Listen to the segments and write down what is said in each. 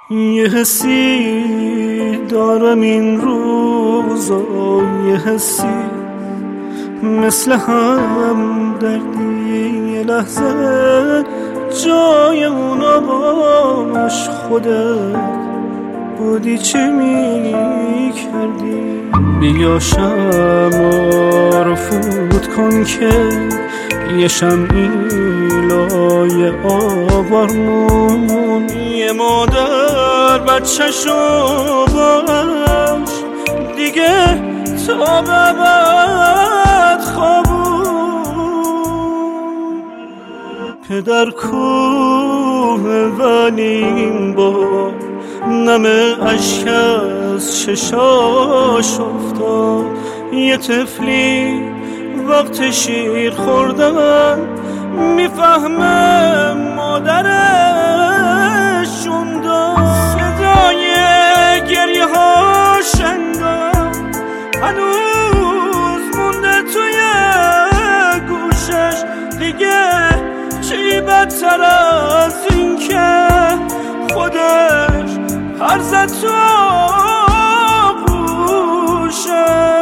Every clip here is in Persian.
یه حسی دارم این روزا، یه حسی مثل هم دردی، یه لحظه جای اونا باش خودت بودی چه می کردی. بیا شمع رو فوت کن که یه شمعی لای آوارمون، یه مادر بچه‌شو باش دیگه تا ببد خوابون. پدر کوه ولی این بار نمه اشک از چشاش افتاد. یه طفلی وقت شیر خوردن میفهمه مادرشون داد. صدای گریه ها شنگم هنوز مونده توی گوشش، دیگه چی بدتر از این که خودش هر زد تو آغوشه.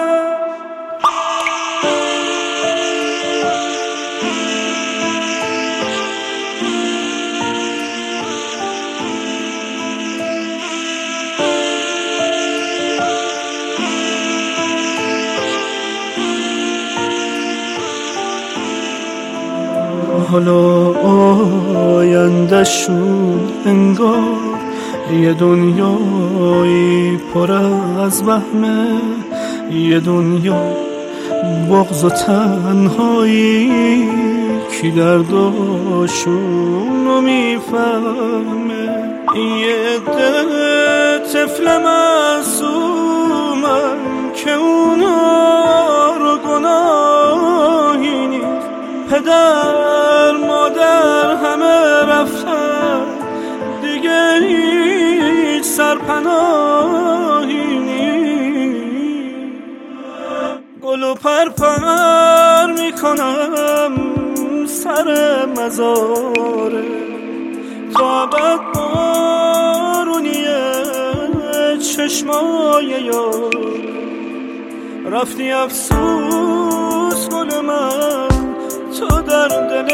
حالا آینده‌شون انگار یه دنیایی پر از وهمه، یه دنیا بغض و تنهایی، کی درداشونو میفهمه. یه طفل معصومن که اونا رو گناهی نیست، پدر مادر همه رفتن دیگه هیچ سرپناهی نیست. گل و پرپر میکنم سر مزاره تا ابد بارونیه چشمای یار. رفتی افسوس گل من تو در دل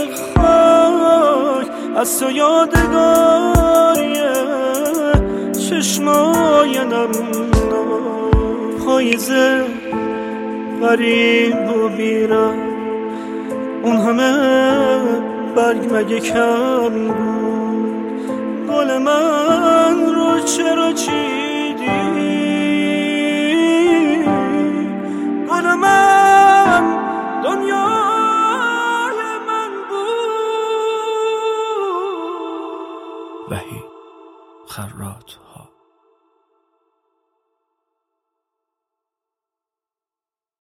خاک، از تو یادگاریه چشمای نم. پاییزه غریب و بیرم، اون همه برگ مگه کم بود. گل من رو چرا چیدی؟ گل من دنیای من بود. وحید خراط‌ها.